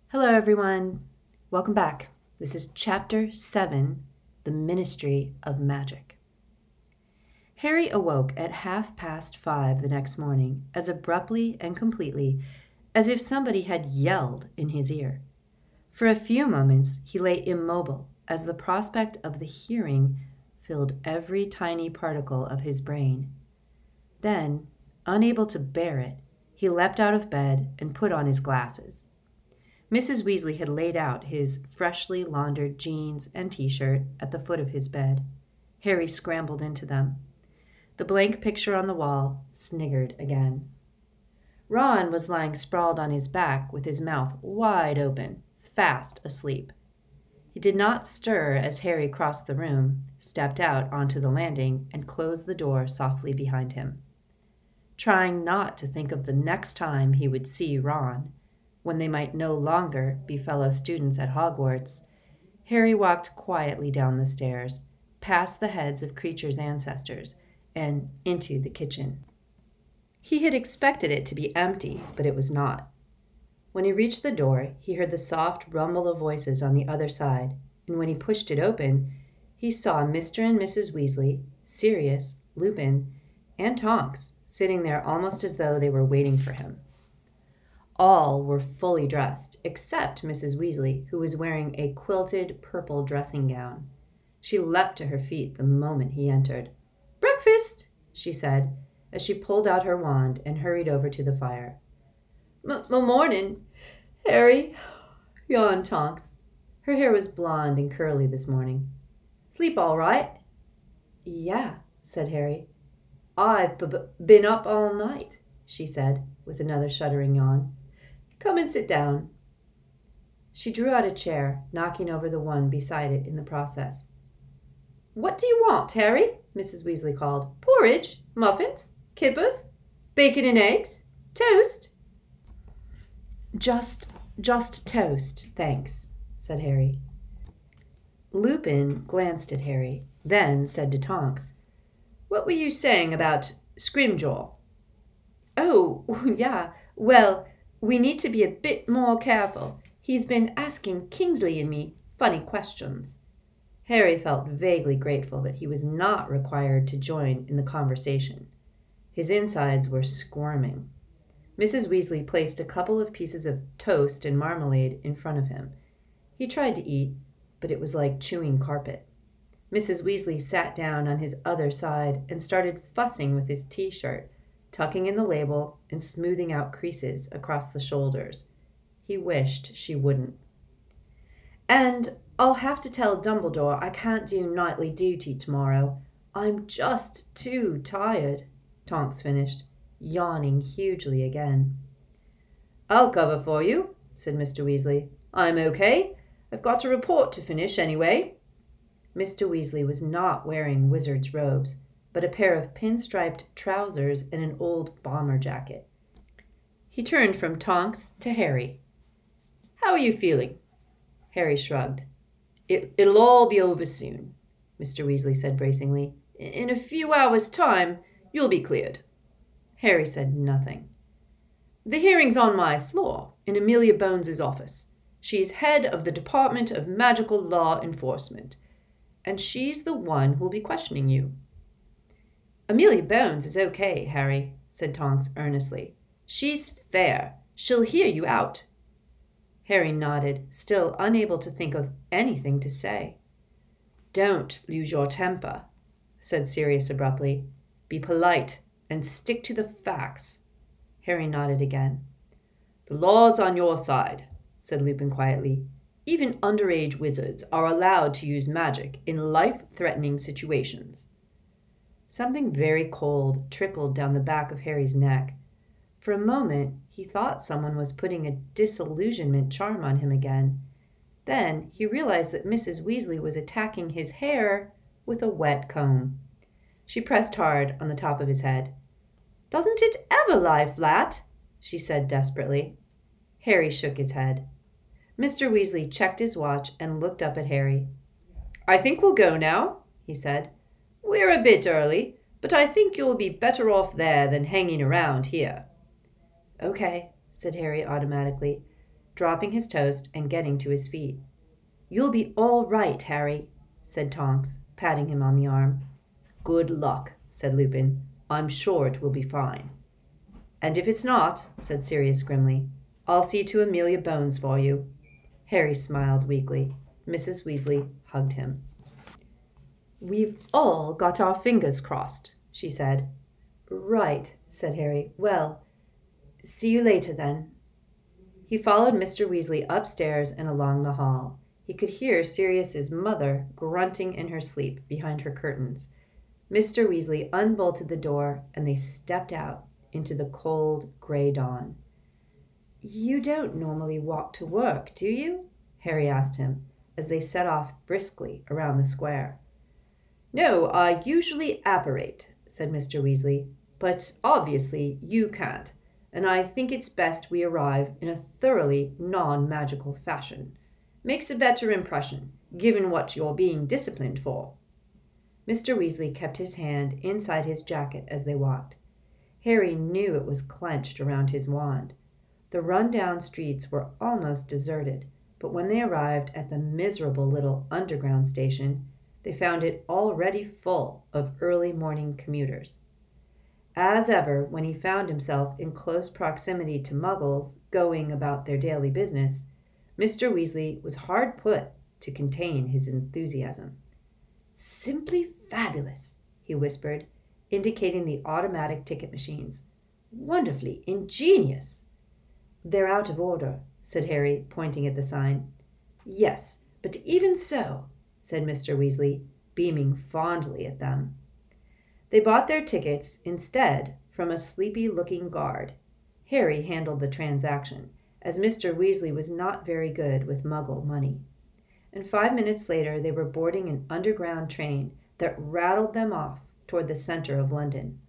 Hello, everyone. Welcome back. This is Chapter 7, The Ministry of Magic. Harry awoke at 5:30 the next morning as abruptly and completely as if somebody had yelled in his ear. For a few moments, he lay immobile as the prospect of the hearing filled every tiny particle of his brain. Then, unable to bear it, he leapt out of bed and put on his glasses. Mrs. Weasley had laid out his freshly laundered jeans and t-shirt at the foot of his bed. Harry scrambled into them. The blank picture on the wall sniggered again. Ron was lying sprawled on his back with his mouth wide open, fast asleep. He did not stir as Harry crossed the room, stepped out onto the landing, and closed the door softly behind him. Trying not to think of the next time he would see Ron, when they might no longer be fellow students at Hogwarts, Harry walked quietly down the stairs, past the heads of Kreacher's ancestors, and into the kitchen. He had expected it to be empty, but it was not. When he reached the door, he heard the soft rumble of voices on the other side, and when he pushed it open, he saw Mr. and Mrs. Weasley, Sirius, Lupin, and Tonks sitting there almost as though they were waiting for him. All were fully dressed, except Mrs. Weasley, who was wearing a quilted purple dressing gown. She leapt to her feet the moment he entered. "Breakfast!" she said, as she pulled out her wand and hurried over to the fire. "Morning, Harry," yawned Tonks. Her hair was blonde and curly this morning. "Sleep all right?" "Yeah," said Harry. "I've been up all night," she said, with another shuddering yawn. "Come and sit down." She drew out a chair, knocking over the one beside it in the process. "What do you want, Harry?" Mrs. Weasley called. "Porridge? Muffins? Kippers? Bacon and eggs? Toast?" Just toast, thanks," said Harry. Lupin glanced at Harry, then said to Tonks, "What were you saying about Scrimgeour?" "Oh, yeah, well, we need to be a bit more careful. He's been asking Kingsley and me funny questions." Harry felt vaguely grateful that he was not required to join in the conversation. His insides were squirming. Mrs. Weasley placed a couple of pieces of toast and marmalade in front of him. He tried to eat, but it was like chewing carpet. Mrs. Weasley sat down on his other side and started fussing with his t-shirt, tucking in the label and smoothing out creases across the shoulders. He wished she wouldn't. "And I'll have to tell Dumbledore I can't do nightly duty tomorrow. I'm just too tired," Tonks finished, yawning hugely again. "I'll cover for you," said Mr. Weasley. "I'm okay. I've got a report to finish anyway." Mr. Weasley was not wearing wizard's robes, but a pair of pinstriped trousers and an old bomber jacket. He turned from Tonks to Harry. "How are you feeling?" Harry shrugged. It'll all be over soon," Mr. Weasley said bracingly. "In a few hours' time, you'll be cleared." Harry said nothing. "The hearing's on my floor, in Amelia Bones's office. She's head of the Department of Magical Law Enforcement, and she's the one who'll be questioning you." "Amelia Bones is okay, Harry," said Tonks earnestly. "She's fair. She'll hear you out." Harry nodded, still unable to think of anything to say. "Don't lose your temper," said Sirius abruptly. "Be polite and stick to the facts." Harry nodded again. "The law's on your side," said Lupin quietly. "Even underage wizards are allowed to use magic in life-threatening situations." Something very cold trickled down the back of Harry's neck. For a moment, he thought someone was putting a disillusionment charm on him again. Then he realized that Mrs. Weasley was attacking his hair with a wet comb. She pressed hard on the top of his head. "Doesn't it ever lie flat?" she said desperately. Harry shook his head. Mr. Weasley checked his watch and looked up at Harry. "I think we'll go now," he said. "We're a bit early, but I think you'll be better off there than hanging around here." "Okay," said Harry automatically. dropping his toast and getting to his feet. "You'll be all right, Harry," said Tonks, patting him on the arm. "Good luck," said Lupin. "I'm sure it will be fine." "And if it's not," said Sirius grimly, "I'll see to Amelia Bones for you." Harry smiled weakly. Mrs. Weasley hugged him. "We've all got our fingers crossed," she said. "Right," said Harry. "Well, see you later, then." He followed Mr. Weasley upstairs and along the hall. He could hear Sirius's mother grunting in her sleep behind her curtains. Mr. Weasley unbolted the door, and they stepped out into the cold, gray dawn. "You don't normally walk to work, do you?" Harry asked him, as they set off briskly around the square. "No, I usually apparate," said Mr. Weasley, "but obviously you can't, and I think it's best we arrive in a thoroughly non-magical fashion. Makes a better impression, given what you're being disciplined for." Mr. Weasley kept his hand inside his jacket as they walked. Harry knew it was clenched around his wand. The run-down streets were almost deserted, but when they arrived at the miserable little underground station, they found it already full of early morning commuters. As ever, when he found himself in close proximity to Muggles going about their daily business, Mr. Weasley was hard put to contain his enthusiasm. "Simply fabulous," he whispered, indicating the automatic ticket machines. "Wonderfully ingenious." "They're out of order," said Harry, pointing at the sign. "Yes, but even so," said Mr. Weasley, beaming fondly at them. They bought their tickets instead from a sleepy-looking guard. Harry handled the transaction, as Mr. Weasley was not very good with Muggle money. And 5 minutes later they were boarding an underground train that rattled them off toward the center of London.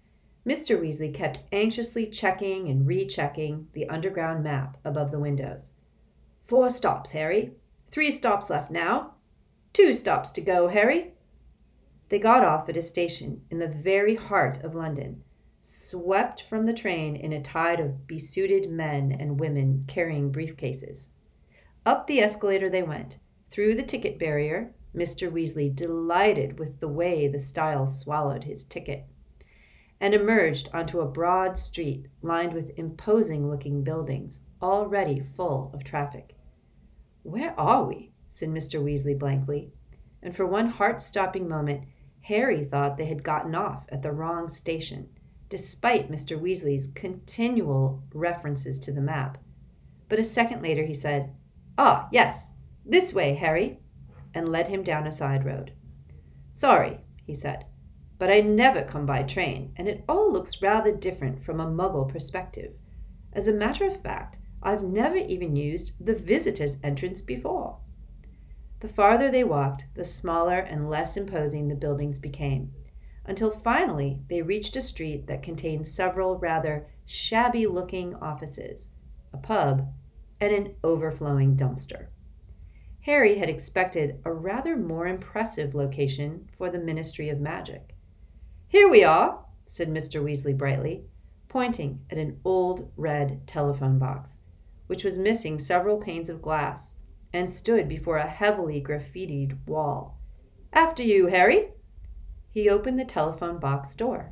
Mr. Weasley kept anxiously checking and rechecking the underground map above the windows. 4 stops, Harry. 3 stops left now. 2 stops to go, Harry." They got off at a station in the very heart of London, swept from the train in a tide of besuited men and women carrying briefcases. Up the escalator they went, through the ticket barrier, Mr. Weasley delighted with the way the stile swallowed his ticket, and emerged onto a broad street lined with imposing-looking buildings, already full of traffic. "Where are we?" said Mr. Weasley blankly, and for one heart-stopping moment Harry thought they had gotten off at the wrong station, despite Mr. Weasley's continual references to the map. But a second later he said, "Ah, yes, this way, Harry," and led him down a side road. "Sorry," he said, "but I never come by train, and it all looks rather different from a Muggle perspective. As a matter of fact, I've never even used the visitors' entrance before." The farther they walked, the smaller and less imposing the buildings became, until finally they reached a street that contained several rather shabby-looking offices, a pub, and an overflowing dumpster. Harry had expected a rather more impressive location for the Ministry of Magic. "Here we are," said Mr. Weasley brightly, pointing at an old red telephone box, which was missing several panes of glass and stood before a heavily graffitied wall. "After you, Harry." He opened the telephone box door.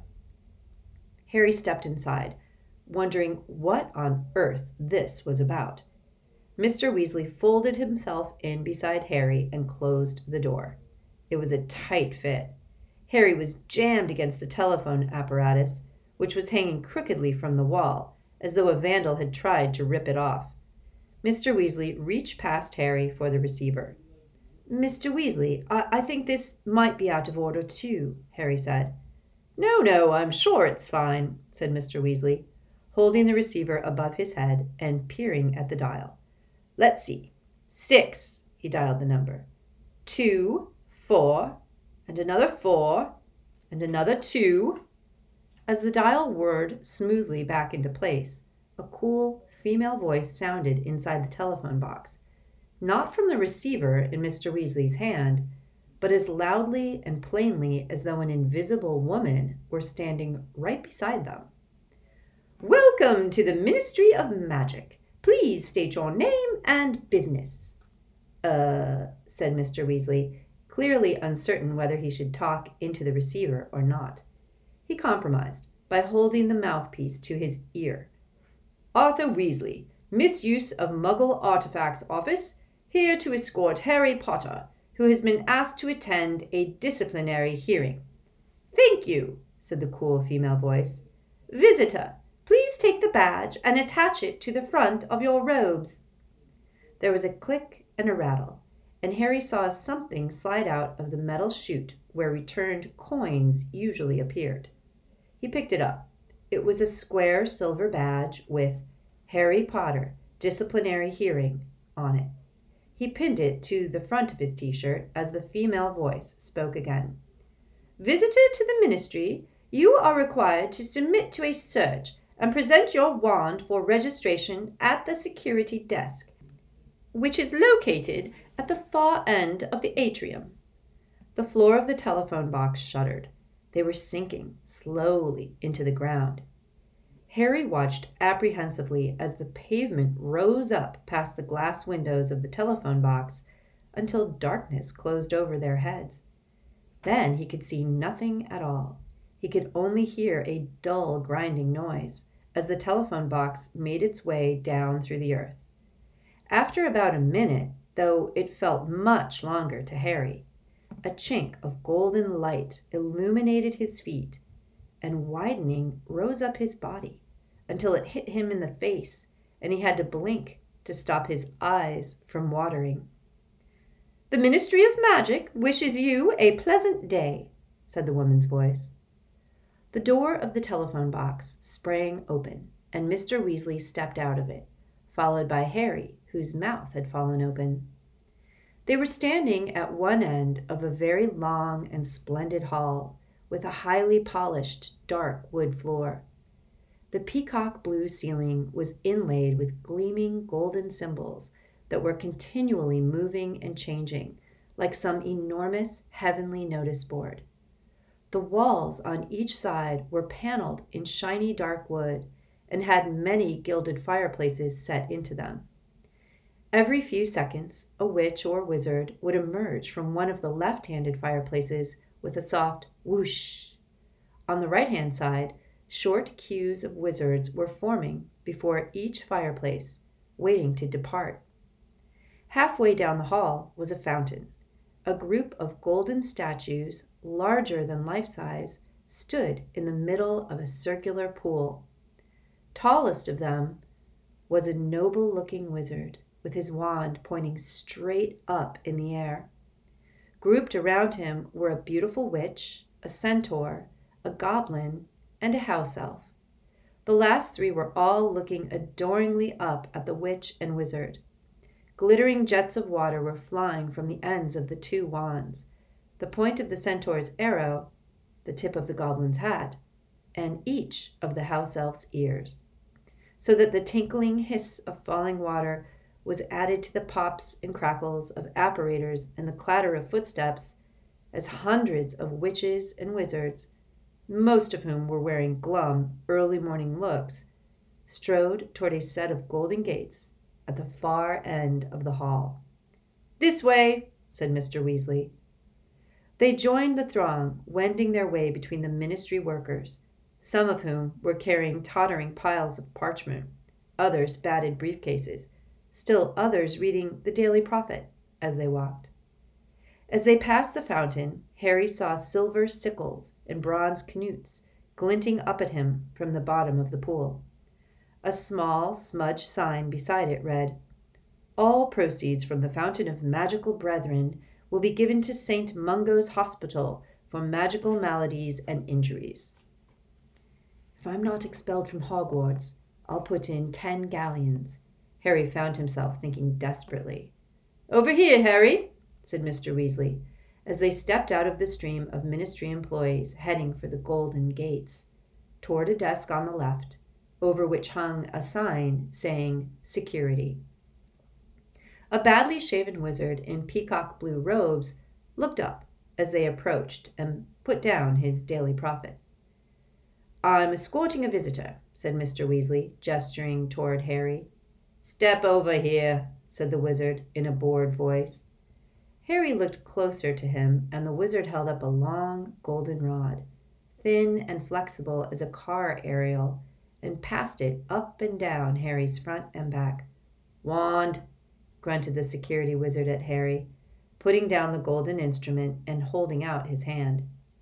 Harry stepped inside, wondering what on earth this was about. Mr. Weasley folded himself in beside Harry and closed the door. It was a tight fit. Harry was jammed against the telephone apparatus, which was hanging crookedly from the wall, as though a vandal had tried to rip it off. Mr. Weasley reached past Harry for the receiver. "Mr. Weasley, I think this might be out of order too," Harry said. No, I'm sure it's fine," said Mr. Weasley, holding the receiver above his head and peering at the dial. "Let's see. 6, he dialed the number. 2, 4, and another 4, and another 2. As the dial whirred smoothly back into place, a cool female voice sounded inside the telephone box, not from the receiver in Mr. Weasley's hand, but as loudly and plainly as though an invisible woman were standing right beside them. "Welcome to the Ministry of Magic. Please state your name and business." Said Mr. Weasley, clearly uncertain whether he should talk into the receiver or not. He compromised by holding the mouthpiece to his ear. "Arthur Weasley, misuse of Muggle Artifacts Office, here to escort Harry Potter, who has been asked to attend a disciplinary hearing." "Thank you," said the cool female voice. "Visitor, please take the badge and attach it to the front of your robes." There was a click and a rattle, and Harry saw something slide out of the metal chute where returned coins usually appeared. He picked it up. It was a square silver badge with "Harry Potter, Disciplinary Hearing" on it. He pinned it to the front of his t-shirt as the female voice spoke again. "Visitor to the Ministry, you are required to submit to a search and present your wand for registration at the security desk, which is located at the far end of the atrium." The floor of the telephone box shuddered. They were sinking slowly into the ground. Harry watched apprehensively as the pavement rose up past the glass windows of the telephone box until darkness closed over their heads. Then he could see nothing at all. He could only hear a dull grinding noise as the telephone box made its way down through the earth. After about a minute, though it felt much longer to Harry, a chink of golden light illuminated his feet, and widening rose up his body until it hit him in the face, and he had to blink to stop his eyes from watering. "The Ministry of Magic wishes you a pleasant day," said the woman's voice. The door of the telephone box sprang open, and Mr. Weasley stepped out of it, followed by Harry, whose mouth had fallen open. They were standing at one end of a very long and splendid hall with a highly polished dark wood floor. The peacock blue ceiling was inlaid with gleaming golden symbols that were continually moving and changing, like some enormous heavenly notice board. The walls on each side were paneled in shiny dark wood and had many gilded fireplaces set into them. Every few seconds, a witch or wizard would emerge from one of the left-handed fireplaces with a soft whoosh. On the right-hand side, short queues of wizards were forming before each fireplace, waiting to depart. Halfway down the hall was a fountain. A group of golden statues, larger than life-size, stood in the middle of a circular pool. Tallest of them was a noble-looking wizard, with his wand pointing straight up in the air. Grouped around him were a beautiful witch, a centaur, a goblin, and a house elf. The last three were all looking adoringly up at the witch and wizard. Glittering jets of water were flying from the ends of the two wands, the point of the centaur's arrow, the tip of the goblin's hat, and each of the house elf's ears, so that the tinkling hiss of falling water was added to the pops and crackles of apparators and the clatter of footsteps as hundreds of witches and wizards, most of whom were wearing glum, early morning looks, strode toward a set of golden gates at the far end of the hall. "This way," said Mr. Weasley. They joined the throng, wending their way between the ministry workers, some of whom were carrying tottering piles of parchment, others batted briefcases, still others reading the Daily Prophet as they walked. As they passed the fountain, Harry saw silver sickles and bronze knutes glinting up at him from the bottom of the pool. A small smudged sign beside it read, "All proceeds from the Fountain of Magical Brethren will be given to St. Mungo's Hospital for magical maladies and injuries." "If I'm not expelled from Hogwarts, I'll put in 10 galleons," Harry found himself thinking desperately. "Over here, Harry," said Mr. Weasley, as they stepped out of the stream of ministry employees heading for the Golden Gates, toward a desk on the left, over which hung a sign saying "Security." A badly shaven wizard in peacock blue robes looked up as they approached and put down his Daily Prophet. "I'm escorting a visitor," said Mr. Weasley, gesturing toward Harry. "Step over here," said the wizard in a bored voice. Harry looked closer to him, and the wizard held up a long golden rod, thin and flexible as a car aerial, and passed it up and down Harry's front and back. "Wand," grunted the security wizard at Harry, putting down the golden instrument and holding out his hand.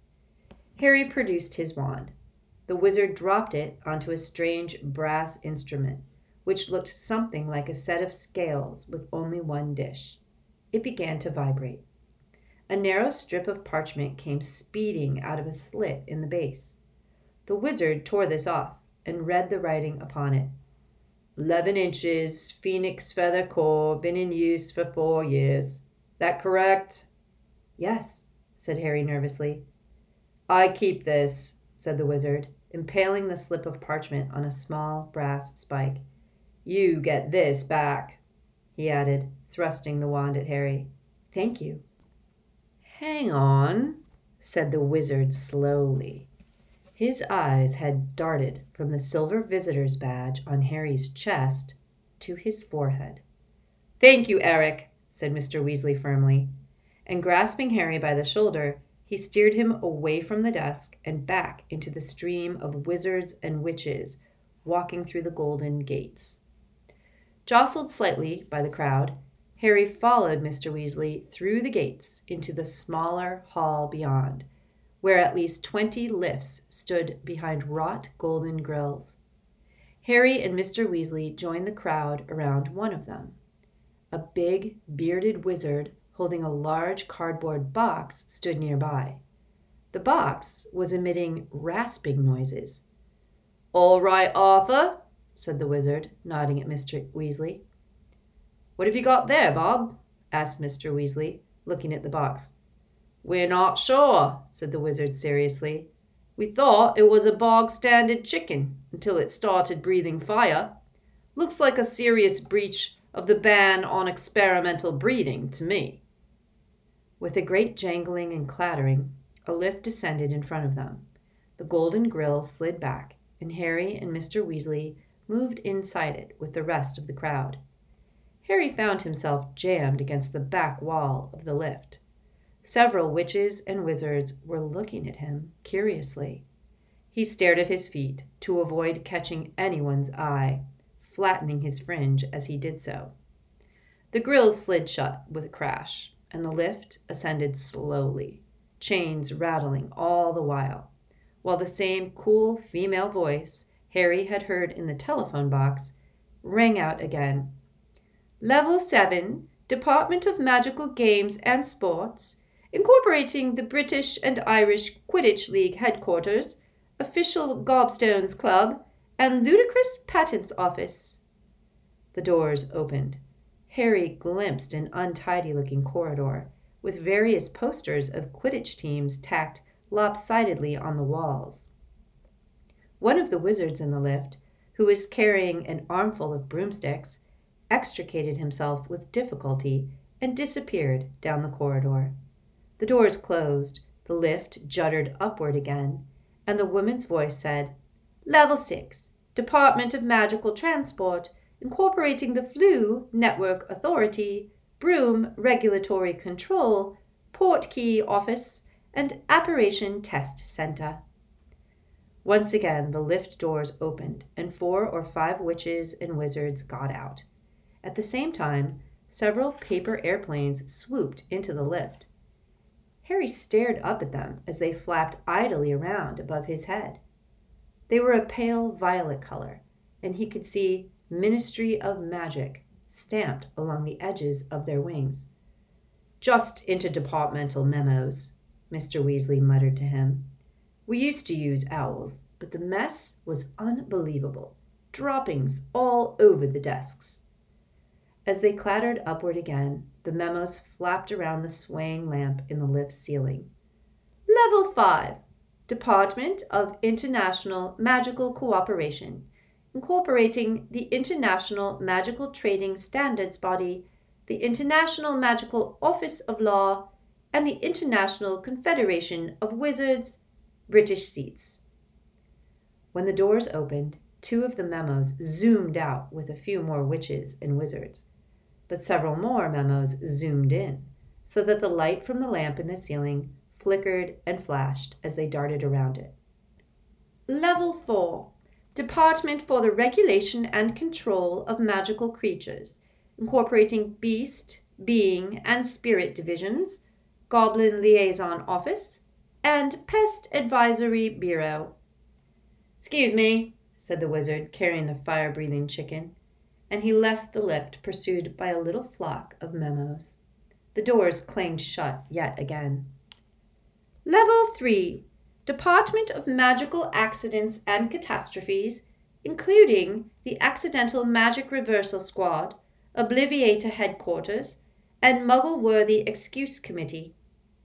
Harry produced his wand. The wizard dropped it onto a strange brass instrument, which looked something like a set of scales with only one dish. It began to vibrate. A narrow strip of parchment came speeding out of a slit in the base. The wizard tore this off and read the writing upon it. 11 inches, phoenix feather core, been in use for 4 years. That correct?" "Yes," said Harry nervously. "I keep this," said the wizard, impaling the slip of parchment on a small brass spike. "You get this back," he added, thrusting the wand at Harry. "Thank you." "Hang on," said the wizard slowly. His eyes had darted from the silver visitor's badge on Harry's chest to his forehead. "Thank you, Eric," said Mr. Weasley firmly, and grasping Harry by the shoulder, he steered him away from the desk and back into the stream of wizards and witches walking through the golden gates. Jostled slightly by the crowd, Harry followed Mr. Weasley through the gates into the smaller hall beyond, where at least 20 lifts stood behind wrought golden grills. Harry and Mr. Weasley joined the crowd around one of them. A big, bearded wizard holding a large cardboard box stood nearby. The box was emitting rasping noises. "All right, Arthur," said the wizard, nodding at Mr. Weasley. "What have you got there, Bob?" asked Mr. Weasley, looking at the box. "We're not sure," said the wizard seriously. "We thought it was a bog-standard chicken until it started breathing fire. Looks like a serious breach of the ban on experimental breeding to me." With a great jangling and clattering, a lift descended in front of them. The golden grill slid back, and Harry and Mr. Weasley moved inside it with the rest of the crowd. Harry found himself jammed against the back wall of the lift. Several witches and wizards were looking at him curiously. He stared at his feet to avoid catching anyone's eye, flattening his fringe as he did so. The grills slid shut with a crash, and the lift ascended slowly, chains rattling all the while the same cool female voice Harry had heard in the telephone box rang out again. "Level 7, Department of Magical Games and Sports, incorporating the British and Irish Quidditch League headquarters, official Gobstones Club, and Ludicrous Patents Office." The doors opened. Harry glimpsed an untidy-looking corridor with various posters of Quidditch teams tacked lopsidedly on the walls. One of the wizards in the lift, who was carrying an armful of broomsticks, extricated himself with difficulty and disappeared down the corridor. The doors closed, the lift juddered upward again, and the woman's voice said, "Level 6, Department of Magical Transport, incorporating the Flu Network Authority, Broom Regulatory Control, Portkey Office, and Apparition Test Center." Once again, the lift doors opened, and 4 or 5 witches and wizards got out. At the same time, several paper airplanes swooped into the lift. Harry stared up at them as they flapped idly around above his head. They were a pale violet color, and he could see Ministry of Magic stamped along the edges of their wings. "Just interdepartmental memos," Mr. Weasley muttered to him. "We used to use owls, but the mess was unbelievable. Droppings all over the desks." As they clattered upward again, the memos flapped around the swaying lamp in the lift's ceiling. "Level 5, Department of International Magical Cooperation, incorporating the International Magical Trading Standards Body, the International Magical Office of Law, and the International Confederation of Wizards, British seats." When the doors opened, 2 of the memos zoomed out with a few more witches and wizards, but several more memos zoomed in, so that the light from the lamp in the ceiling flickered and flashed as they darted around it. Level 4. Department for the Regulation and Control of Magical Creatures, incorporating Beast, Being, and Spirit Divisions, Goblin Liaison Office, and Pest Advisory Bureau. Excuse me, said the wizard, carrying the fire-breathing chicken, and he left the lift, pursued by a little flock of memos. The doors clanged shut yet again. Level 3. Department of Magical Accidents and Catastrophes, including the Accidental Magic Reversal Squad, Obliviator Headquarters, and Muggle-Worthy Excuse Committee.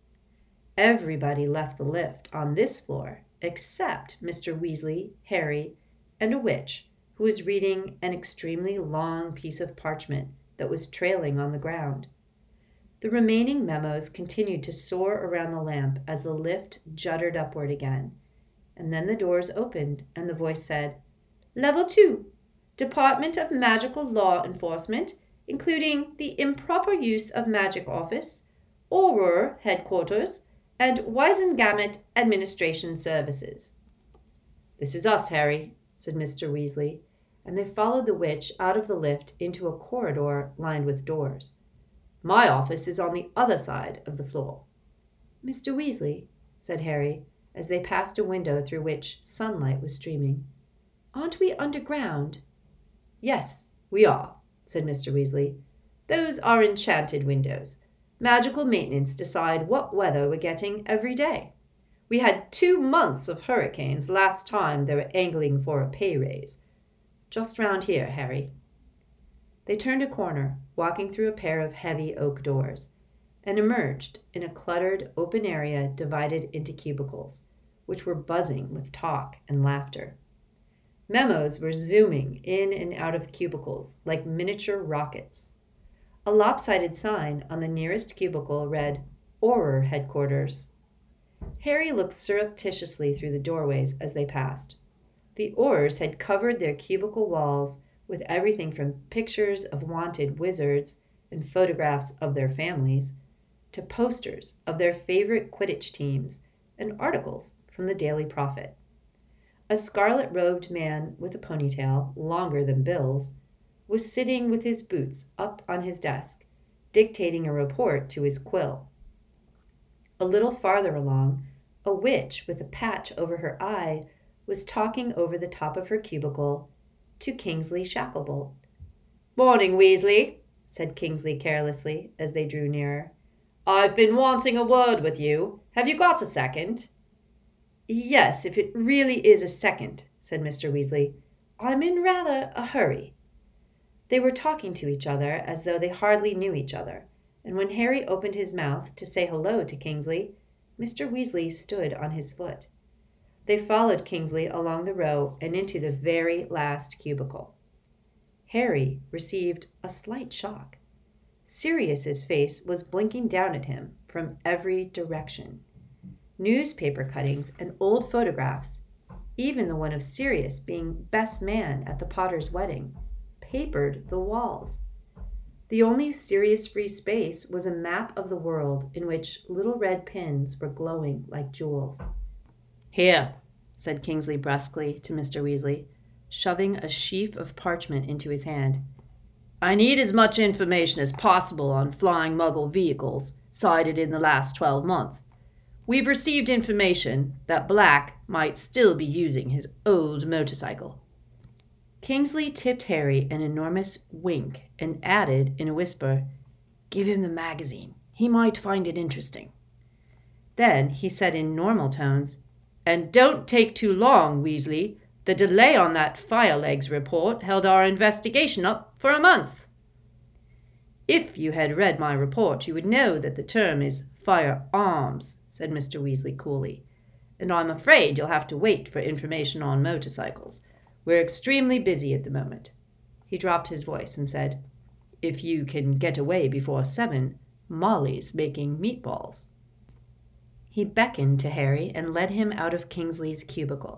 Everybody left the lift on this floor except Mr. Weasley, Harry, and a witch who was reading an extremely long piece of parchment that was trailing on the ground. The remaining memos continued to soar around the lamp as the lift juddered upward again, and then the doors opened and the voice said, Level 2, Department of Magical Law Enforcement, including the Improper Use of Magic Office, Auror Headquarters, and Wisengamot Administration Services. This is us, Harry, said Mr. Weasley, and they followed the witch out of the lift into a corridor lined with doors. My office is on the other side of the floor. Mr. Weasley, said Harry, as they passed a window through which sunlight was streaming. Aren't we underground? Yes, we are, said Mr. Weasley. Those are enchanted windows. Magical maintenance decide what weather we're getting every day. We had 2 months of hurricanes last time they were angling for a pay raise. Just round here, Harry. They turned a corner, walking through a pair of heavy oak doors, and emerged in a cluttered open area divided into cubicles, which were buzzing with talk and laughter. Memos were zooming in and out of cubicles like miniature rockets. A lopsided sign on the nearest cubicle read, Auror Headquarters. Harry looked surreptitiously through the doorways as they passed. The Aurors had covered their cubicle walls with everything from pictures of wanted wizards and photographs of their families to posters of their favorite Quidditch teams and articles from the Daily Prophet. A scarlet-robed man with a ponytail, longer than Bill's, was sitting with his boots up on his desk, dictating a report to his quill. A little farther along, a witch with a patch over her eye was talking over the top of her cubicle to Kingsley Shacklebolt. Morning, Weasley, said Kingsley carelessly as they drew nearer. I've been wanting a word with you. Have you got a second? Yes, if it really is a second, said Mr. Weasley. I'm in rather a hurry. They were talking to each other as though they hardly knew each other, and when Harry opened his mouth to say hello to Kingsley, Mr. Weasley stood on his foot. They followed Kingsley along the row and into the very last cubicle. Harry received a slight shock. Sirius's face was blinking down at him from every direction. Newspaper cuttings and old photographs, even the one of Sirius being best man at the Potter's wedding, papered the walls. The only Sirius-free space was a map of the world in which little red pins were glowing like jewels. Here, said Kingsley brusquely to Mr. Weasley, shoving a sheaf of parchment into his hand. I need as much information as possible on flying Muggle vehicles sighted in the last 12 months. We've received information that Black might still be using his old motorcycle. Kingsley tipped Harry an enormous wink and added in a whisper, Give him the magazine. He might find it interesting. Then he said in normal tones, And don't take too long, Weasley. The delay on that Firelegs report held our investigation up for a month. If you had read my report, you would know that the term is firearms, said Mr. Weasley coolly, and I'm afraid you'll have to wait for information on motorcycles. We're extremely busy at the moment. He dropped his voice and said, If you can get away before 7, Molly's making meatballs. He beckoned to Harry and led him out of Kingsley's cubicle.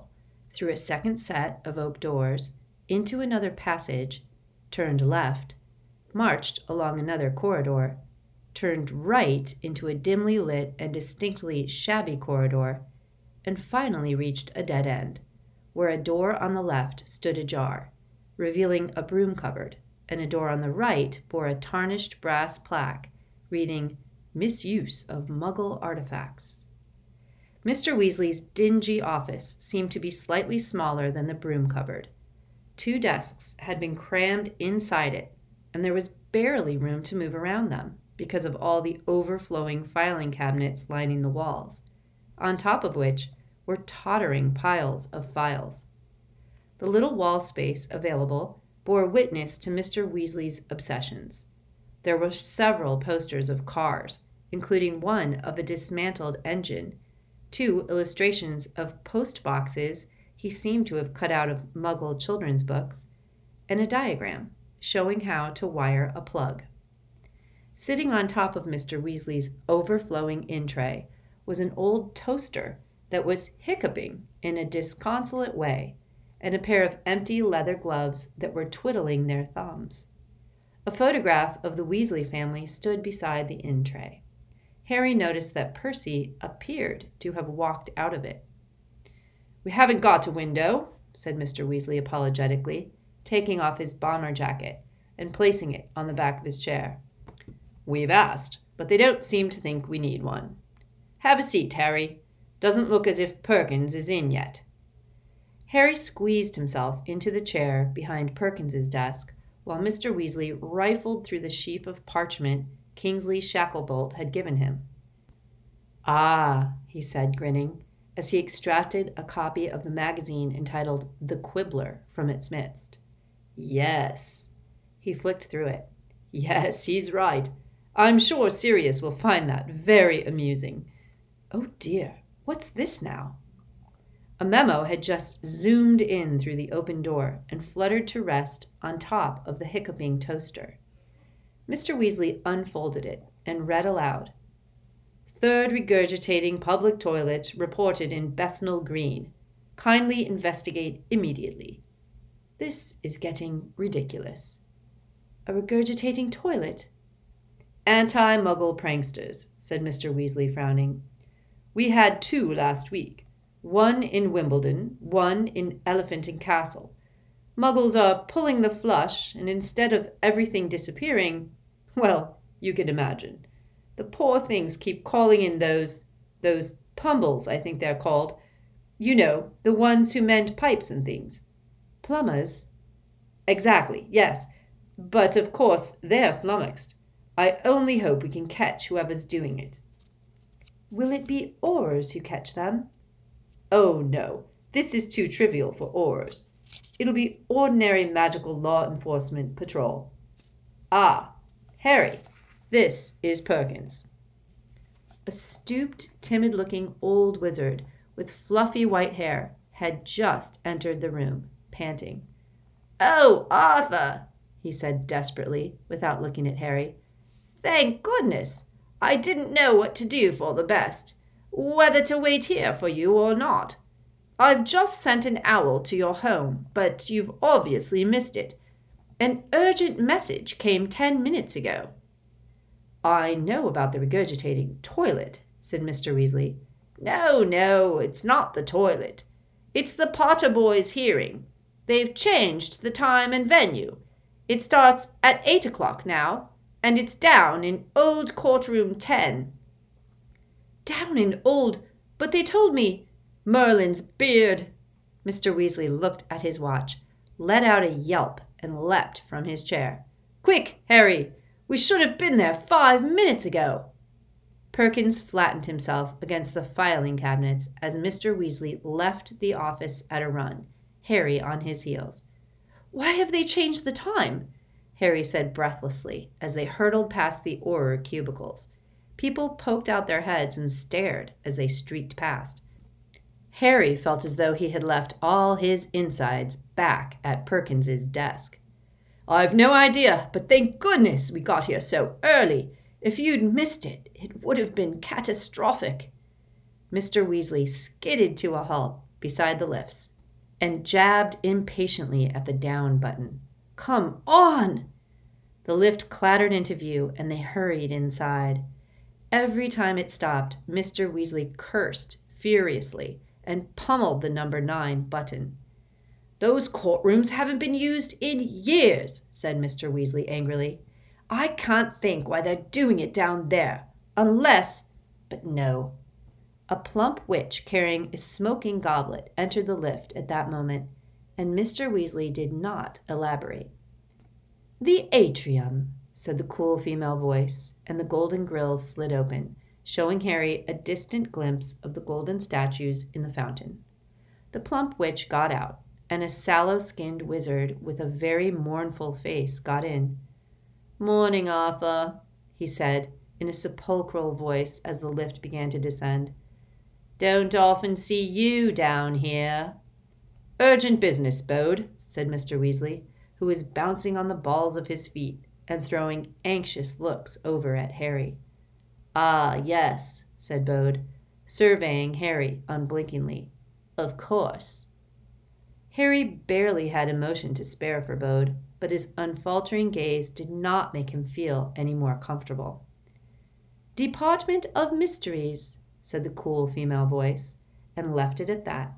through a second set of oak doors, into another passage, turned left, marched along another corridor, turned right into a dimly lit and distinctly shabby corridor, and finally reached a dead end, where a door on the left stood ajar, revealing a broom cupboard, and a door on the right bore a tarnished brass plaque reading "Misuse of Muggle Artifacts." Mr. Weasley's dingy office seemed to be slightly smaller than the broom cupboard. 2 desks had been crammed inside it, and there was barely room to move around them because of all the overflowing filing cabinets lining the walls, on top of which were tottering piles of files. The little wall space available bore witness to Mr. Weasley's obsessions. There were several posters of cars, including one of a dismantled engine, 2 illustrations of post boxes he seemed to have cut out of Muggle children's books, and a diagram showing how to wire a plug. Sitting on top of Mr. Weasley's overflowing in-tray was an old toaster that was hiccuping in a disconsolate way, and a pair of empty leather gloves that were twiddling their thumbs. A photograph of the Weasley family stood beside the in-tray. Harry noticed that Percy appeared to have walked out of it. "We haven't got a window," said Mr. Weasley apologetically, taking off his bomber jacket and placing it on the back of his chair. "We've asked, but they don't seem to think we need one. Have a seat, Harry. Doesn't look as if Perkins is in yet." Harry squeezed himself into the chair behind Perkins's desk while Mr. Weasley rifled through the sheaf of parchment Kingsley Shacklebolt had given him. "Ah," he said, grinning, as he extracted a copy of the magazine entitled The Quibbler from its midst. "Yes." He flicked through it. "Yes, he's right. I'm sure Sirius will find that very amusing. Oh dear, what's this now?" A memo had just zoomed in through the open door and fluttered to rest on top of the hiccuping toaster. Mr. Weasley unfolded it and read aloud. "Third regurgitating public toilet reported in Bethnal Green. Kindly investigate immediately." This is getting ridiculous. A regurgitating toilet? "Anti-Muggle pranksters," said Mr. Weasley, frowning. "We had 2 last week. 1 in Wimbledon, 1 in Elephant and Castle. Muggles are pulling the flush, and instead of everything disappearing, well, you can imagine. The poor things keep calling in those pumbles, I think they're called. You know, the ones who mend pipes and things." "Plumbers?" "Exactly, yes. But of course they're flummoxed. I only hope we can catch whoever's doing it." "Will it be Aurors who catch them?" "Oh, no. This is too trivial for Aurors. It'll be ordinary magical law enforcement patrol. Ah, Harry, this is Perkins." A stooped, timid-looking old wizard with fluffy white hair had just entered the room, panting. "Oh, Arthur," he said desperately, without looking at Harry. "Thank goodness! I didn't know what to do for the best, whether to wait here for you or not. I've just sent an owl to your home, but you've obviously missed it. An urgent message came 10 minutes ago." "I know about the regurgitating toilet," said Mr. Weasley. No, it's not the toilet. It's the Potter boys' hearing. They've changed the time and venue. It starts at 8 o'clock now, and it's down in Old Courtroom 10. "Down in Old, but they told me—" "Merlin's beard!" Mr. Weasley looked at his watch, let out a yelp, and leapt from his chair. "Quick, Harry! We should have been there 5 minutes ago." Perkins flattened himself against the filing cabinets as Mr. Weasley left the office at a run, Harry on his heels. "Why have they changed the time?" Harry said breathlessly as they hurtled past the Auror cubicles. People poked out their heads and stared as they streaked past. Harry felt as though he had left all his insides back at Perkins's desk. "I've no idea, but thank goodness we got here so early. If you'd missed it, it would have been catastrophic." Mr. Weasley skidded to a halt beside the lifts and jabbed impatiently at the down button. "Come on!" The lift clattered into view, and they hurried inside. Every time it stopped, Mr. Weasley cursed furiously and pummeled the number 9 button. "Those courtrooms haven't been used in years," said Mr. Weasley angrily. "I can't think why they're doing it down there, unless— but no." A plump witch carrying a smoking goblet entered the lift at that moment, and Mr. Weasley did not elaborate. "The atrium," said the cool female voice, and the golden grills slid open, showing Harry a distant glimpse of the golden statues in the fountain. The plump witch got out, and a sallow-skinned wizard with a very mournful face got in. "Morning, Arthur," he said in a sepulchral voice as the lift began to descend. "Don't often see you down here." "Urgent business, Bode," said Mr. Weasley, who was bouncing on the balls of his feet and throwing anxious looks over at Harry. "Ah, yes," said Bode, surveying Harry unblinkingly. "Of course." Harry barely had emotion to spare for Bode, but his unfaltering gaze did not make him feel any more comfortable. "Department of Mysteries," said the cool female voice, and left it at that.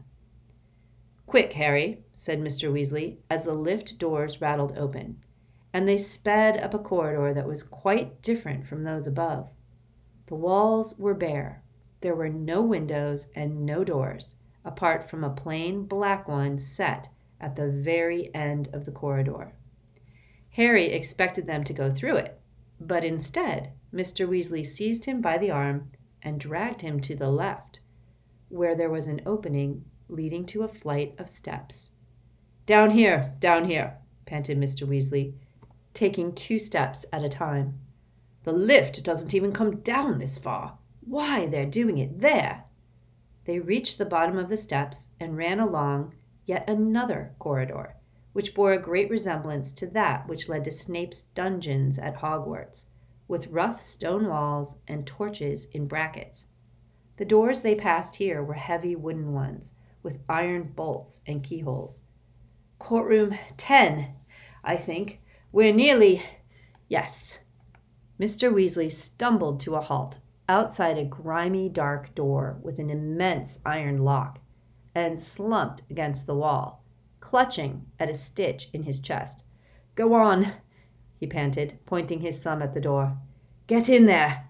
"Quick, Harry," said Mr. Weasley, as the lift doors rattled open, and they sped up a corridor that was quite different from those above. The walls were bare. There were no windows and no doors, apart from a plain black one set at the very end of the corridor. Harry expected them to go through it, but instead, Mr. Weasley seized him by the arm and dragged him to the left, where there was an opening leading to a flight of steps. Down here," panted Mr. Weasley, taking 2 steps at a time. "The lift doesn't even come down this far. Why, they're doing it there." They reached the bottom of the steps and ran along yet another corridor, which bore a great resemblance to that which led to Snape's dungeons at Hogwarts, with rough stone walls and torches in brackets. The doors they passed here were heavy wooden ones, with iron bolts and keyholes. "Courtroom 10, I think. We're nearly— yes." Mr. Weasley stumbled to a halt outside a grimy dark door with an immense iron lock, and slumped against the wall, clutching at a stitch in his chest. "Go on," he panted, pointing his thumb at the door. "Get in there."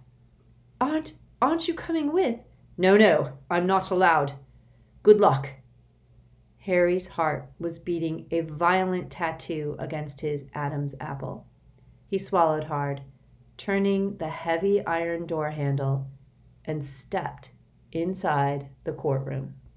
Aren't you coming with?" No, I'm not allowed. Good luck." Harry's heart was beating a violent tattoo against his Adam's apple. He swallowed hard, turning the heavy iron door handle, and stepped inside the courtroom.